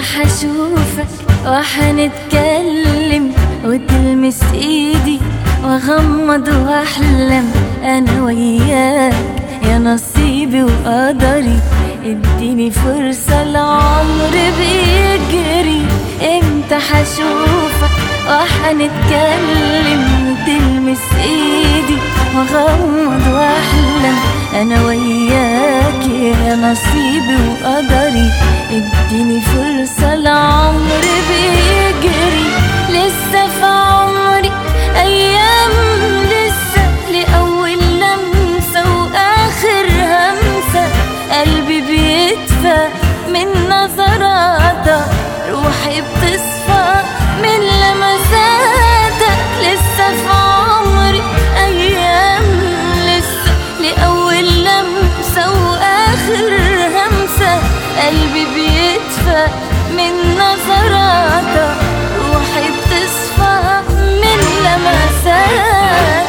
حشوفك وحنتكلم وتلمس ايدي واغمض واحلم انا وياك يا نصيبي وقدري. اديني فرصة العمر بيجري، امتى حشوفك وحنتكلم وتلمس ايدي واغمض واحلم انا وياك يا نصيبي وقدري. اديني فرصة العمر بيجري، لسه في عمري ايام، لسه لأول لمسة واخر همسة. قلبي بيدفى من نظراتك، روحي بتصفى من لمساتك. لسه في عمري ايام، لسه لأول لمسة واخر همسة. قلبي بيدفى من نظراتك، روحي بتصفى من لمساتك.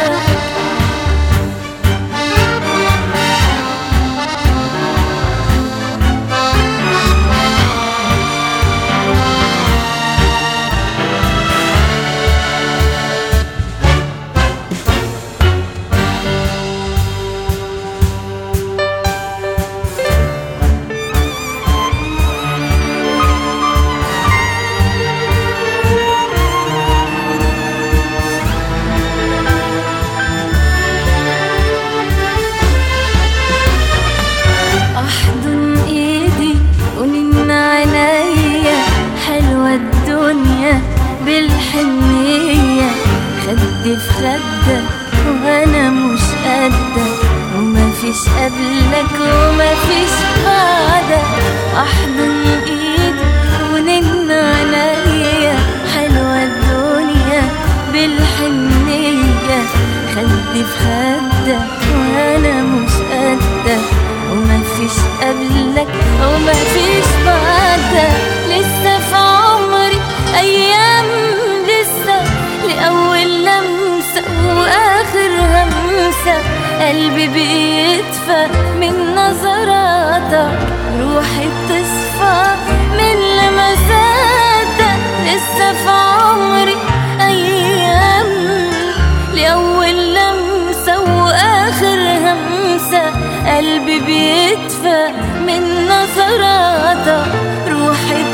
بالحنية خدي في خدك وانا مش قدك، ومفيش قبلك ومفيش بعدك. احضن ايدي ونن عليا، حلوة الدنيا بالحنية خدي في خدك وانا مش قدك، ومفيش قبلك ومفيش بعدك. لسه في عمري ايام، لسه لأول لمسة واخر همسة. قلبي بيدفى من نظراتك، روحي بتصفى من لمساتك. لسه في عمري ايام، لأول لمسة واخر همسة. قلبي بيدفى من نظراتك، روحي